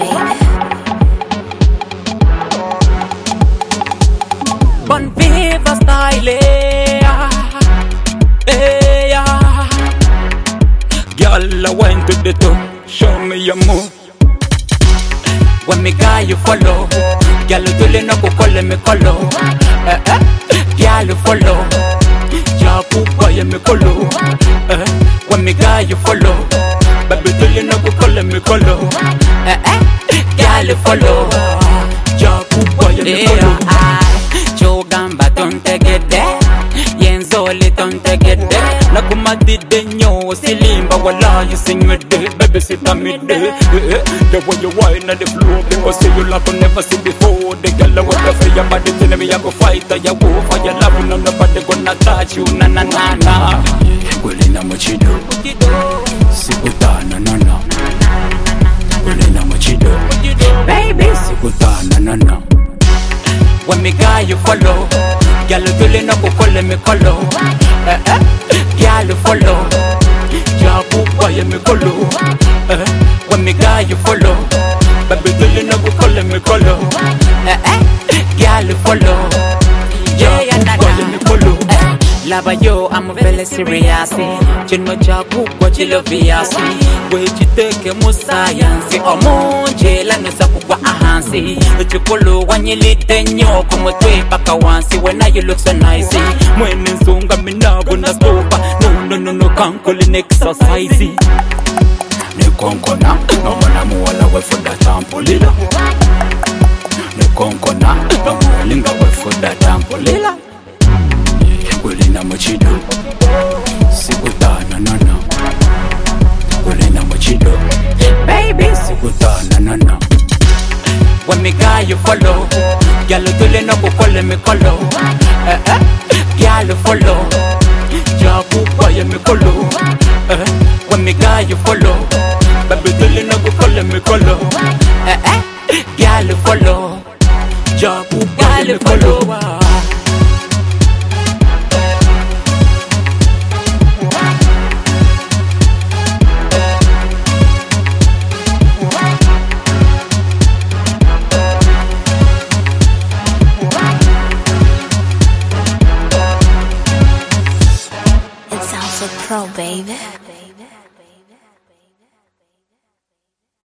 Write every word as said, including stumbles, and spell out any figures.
baby. Bon viva style, yeah, yeah. Girl, I went to the top, show me your move. When me guy you follow, girl you do no go call me color. Eh eh, girl you follow, ya pupa ya me color. Eh, when me guy you follow, baby do no go call me color. Eh eh, girl you follow, ya pupa ya me color. Chogamba tonte gede, yenzoli tonte gede. Nakumadide nyo silimba wala you sing with it, baby sit on me day. The way you whine on the floor, because see you like I never see before. The girl with the fire body tell me I go fight or you go for your love, no nobody gonna touch you, na na na na. Kulina machido, sikutana na na. Kulina machido, baby sikutana na na. When me guy you follow, girl you do no go call me color. Eh eh, girl you follow, ya pupa ya me color. Eh, when me guy you follow, baby do no go call me color. Eh eh, girl you follow, ya pupa ya me color. Lava yo, I'm very serious. Chino chaku kwa chilo viasi. Wejiteke mu science. Omonje la nusa kukwa ahansi. Chukulu wanyilite nyo kumutwe paka wansi. When you look so nice. Mwene nzunga minabu na stopa. No no no no kankuli exercise. Nekonkona, no mana muwala wefuda tampulila. Nekonkona, no muwalinga wefuda tampulila. Kulina machido, sikutana na na. Kulina machido, baby sikutana na na. When me guy you follow, girl you do no go call me color. Eh eh, girl you follow, ya pupa ya me color. Eh, when me guy you follow, baby do no go call me color. Eh eh, girl you follow, ya pupa ya me color. Pro, baby.